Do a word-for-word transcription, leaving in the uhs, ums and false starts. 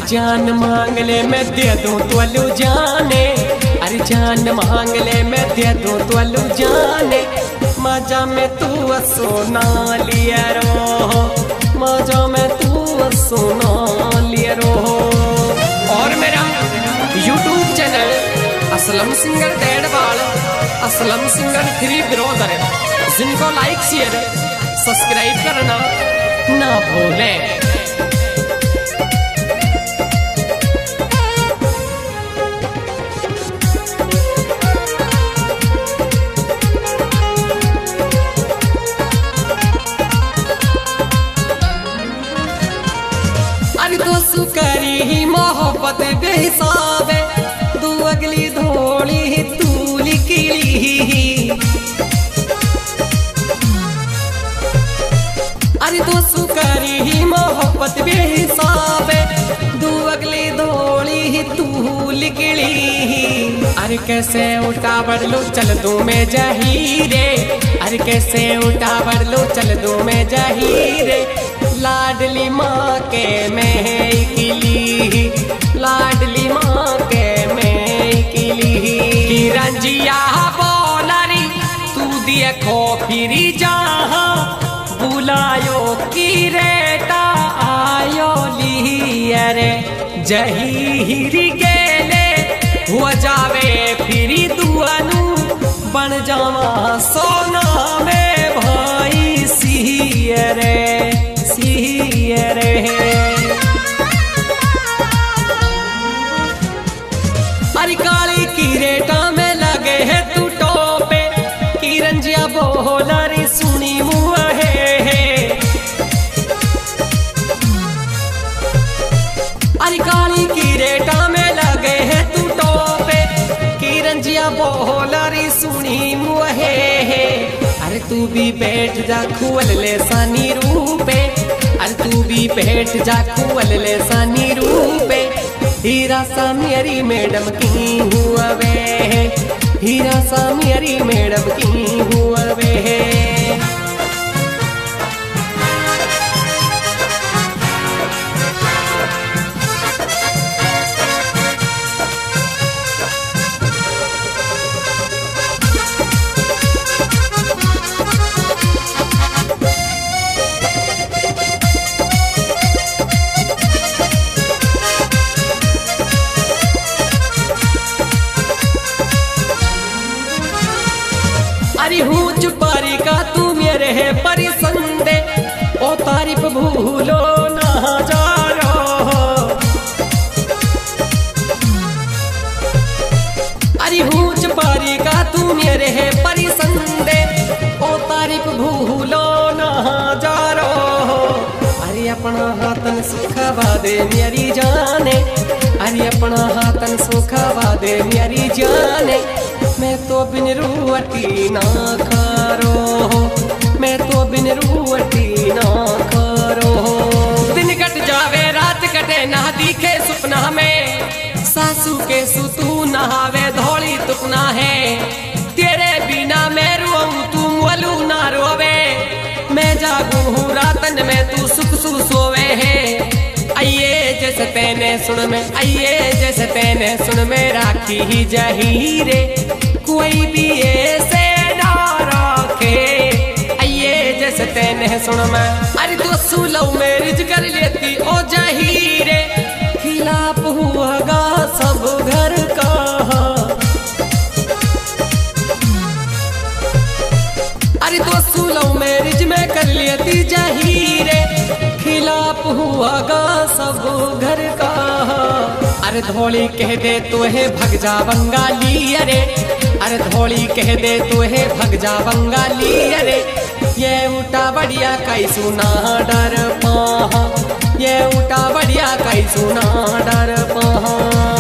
जान मांग ले मैं दे दूं तो अलू जाने, अरे जान मांग ले मैं दे दूं तो अलू जाने। मजा में तू सोना लिया रो, मजा में तू सोना लिया रो। और मेरा YouTube channel Aslam singer Dedhwal, Aslam singer three brother, जिनको लाइक शेयर सब्सक्राइब करना ना भूलें। तू करी मोहब्बत बेहिसाबे, तू अगली धोली तू लिखली। अरे तू करी मोहब्बत बेहिसाबे, तू अगली धोली तू लिखली। अरे कैसे उठा बढ़ लो चल दूं मैं जहीरे, अरे कैसे उठा बढ़ लो चल दूं मैं जहीरे। लाडली माँ के मैं किली, लाडली माँ के मैं किली। रंजिया बोलारी तू देखो फिरी जहाँ, बुलायो की रेटा आयो लिया रे। जहीरी गेले हो जावे फिरी दुआनू, बन जावा सोना में भाई सिया रे, सिया रे। अरे काली की रेटा में लगे है तू टोपे, की रंजिया बोला रे सुनी मुआ है। अरे काली की रेटा में लगे है तू टोपे, की रंजिया बोला रे सुनी मुआ है। अरे तू भी बैठ जा खुल ले सानी रूपे, अरे तू भी बैठ जा खुल ले सानी रूपे। हीरा सा मेरी मैडम की हुआ वे, हीरा सा मेरी मैडम की हुआ वे। अरे हूँ चुपारी का तू मेरे है परिसंदे, ओ तारीफ भूलो ना जारो। अरे हूँ चुपारी का तू मेरे है परिसंदे, ओ तारीफ भूलो ना जारो। अरे अपना हाथन सुखवा दे मेरी जाने, अरे अपना हाथन सुखवा दे मेरी जाने। मैं तो बिन रोटी ना खारो, मैं तो बिन रोटी ना खारो। दिन कट जावे रात कटे ना दिखे सुपना में, सासू के सुतू नहावे धोली तुपना है। तेरे बिना मैं रोऊं तू मोलू ना रोवे, मैं जागू हूँ रातन में तू सुख सुख सोवे है। आइए जैसे तेने सुन में, आइए जैसे तेने सुन में राखी ही जहीरे, कोई भी ऐसे ना रखे। आइए जैसे तेने सुन में, अरे तो सुलौ मैरिज कर लेती ओ जहीरे, खिलाफ हुआगा सब घर का। अरे तो सुलौ मैरिज में कर लेती जहीरे, खिलाफ हुआगा सब घर का। अरे धोली कह दे तो है भग जा बंगाली, अरे अरे धोली कह दे तो है भग जा बंगाली। अरे ये उठा बढ़िया कई सुना डर पा, ये उठा बढ़िया कई सुना डर पा।